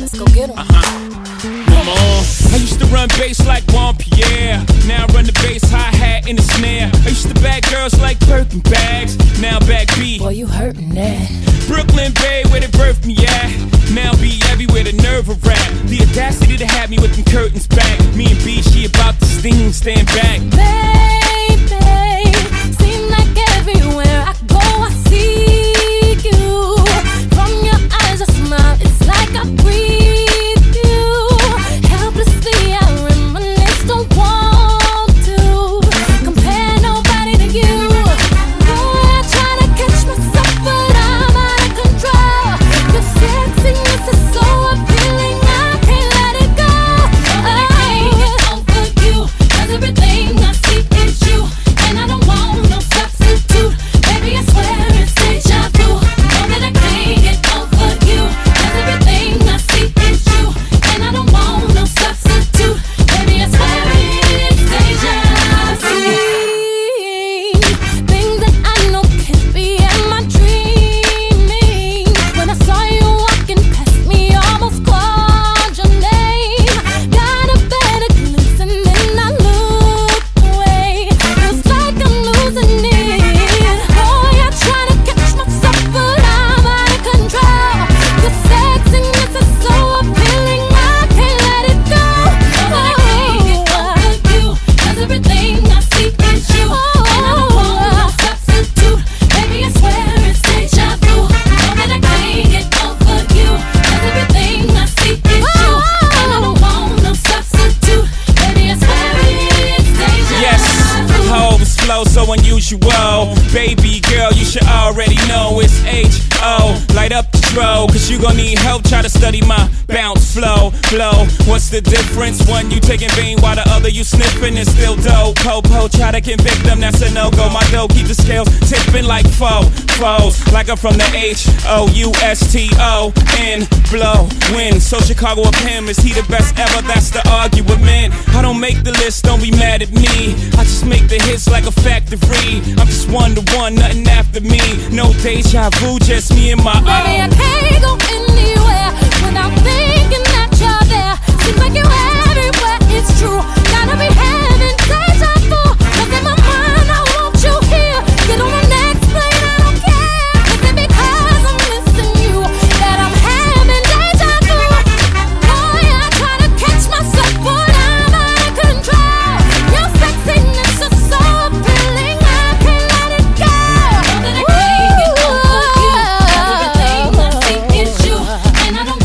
Let's go get 'em. Come on. I used to run bass like Juan Pierre. Now I run the bass, hi-hat, and the snare. I used to bag girls like Birkin bags. Now back B. Boy, you hurtin' that. Brooklyn Bay, where they birthed me at. Now be everywhere, the nerve of rap. The audacity to have me with them curtains back. Me and B, she about to sting, stand back. Baby, seem like everywhere I go, I see you. From your eyes, I smile, it's like I breathe you. Helplessly, I reminisce, don't want to compare nobody to you. Boy, I try to catch myself, but I'm out of control. Your sexiness is so appealing, I can't let it go. I can't get over you, 'cause everything I see is you, and I don't want no substitute. Baby, I swear it's deja vu. Know that I can't get over you, 'cause everything I see is you, and I don't want no substitute. Baby, I swear it's deja vu. Things that I know can't be, am I dreaming? When I saw you walking past me, almost called your name. Got a better glimpse and then I looked away. Feels like I'm losing it. Boy, I try to catch myself, but I'm out of control. Your sexiness is so appealing, I can't let it go. I can't get over you, 'cause everything I see is you, and I don't want no substitute. Baby, I swear it's deja vu. Know that I can't get over you, 'cause everything I see is you, and I don't want no substitute. Baby, I swear it's deja Yes, vu. I always flow so unusual. Baby girl, you should already know it's H-O. Light up the throw, 'cause you gon' need help. Try to study my bounce, flow. What's the difference? One you taking vein while the other you sniffing and still dope. Po, try to convict them, that's a no-go. My dough keep the scales tipping like foes. Like I'm from the H-O-U-S-T-O-N. Blow, win. So Chicago of him, is he the best ever? That's the argument. I don't make the list, don't be mad at me. I just make the hits like a factory. I'm just one to one, nothing after me. No deja vu, just me and my Baby, I can't go anywhere without thinking that you're there. Seems like you're everywhere, it's true. Gotta be having deja vu, 'cause in my mind I want you here. Get on the next plane, I don't care. Is it because I'm missing you that I'm having deja vu? Boy, I try to catch myself, but I'm out of control. Your sexiness is so appealing, I can't let it go. Know that I can't get over you, 'cause everything I see is you, and I don't